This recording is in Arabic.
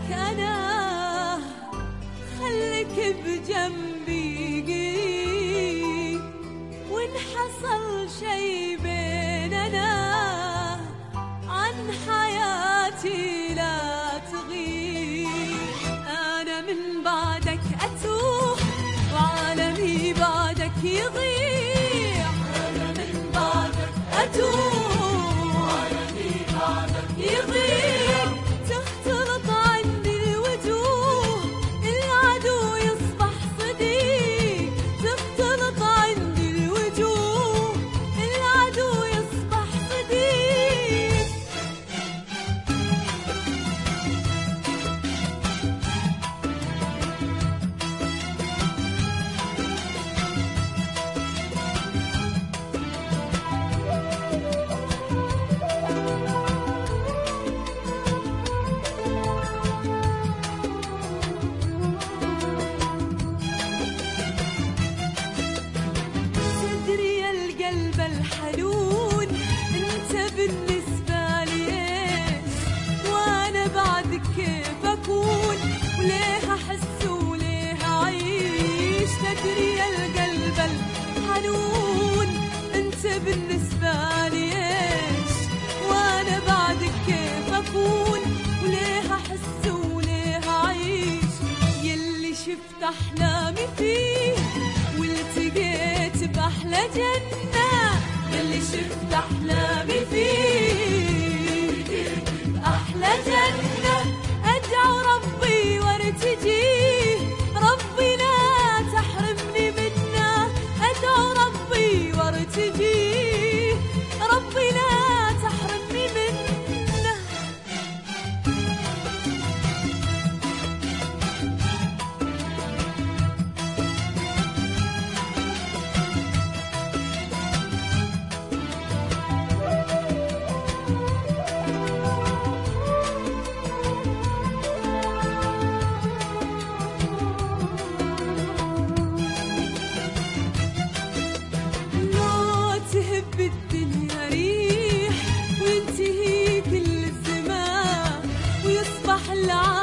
أنا خليك بجنبي، وإن حصل شي بيننا عن حياتي لا تغيب. أنا من بعدك أتوه وعالمي بعدك يضيع. أنا من بعدك أتوه وعالمي بعدك يضيع. تختلط عندي الوجوه العدو يصبح صديق. تختلط عندي الوجوه العدو يصبح صديق. تدري يا القلب الحنون انت بالنسبة لي ايش؟ وانا بعدك كيف اكون وليه احس وليه اعيش؟ تدري يا القلب الحنون انت بالنسبة لي ايش؟ وانا بعدك كيف اكون وليه احس وليه اعيش؟ يلي شفت احلامي فيه والتقيت بأحلى جنة. يلي شفت أحلامي فيه بأحلى جنة. أدعو ربي وارتجيه ربي لا تحرمني منه. أدعو ربي وارتجيه ربي لا تحرمني منه. تهب الدنيا ريح وينتهي كل الزمان ويصبح العالم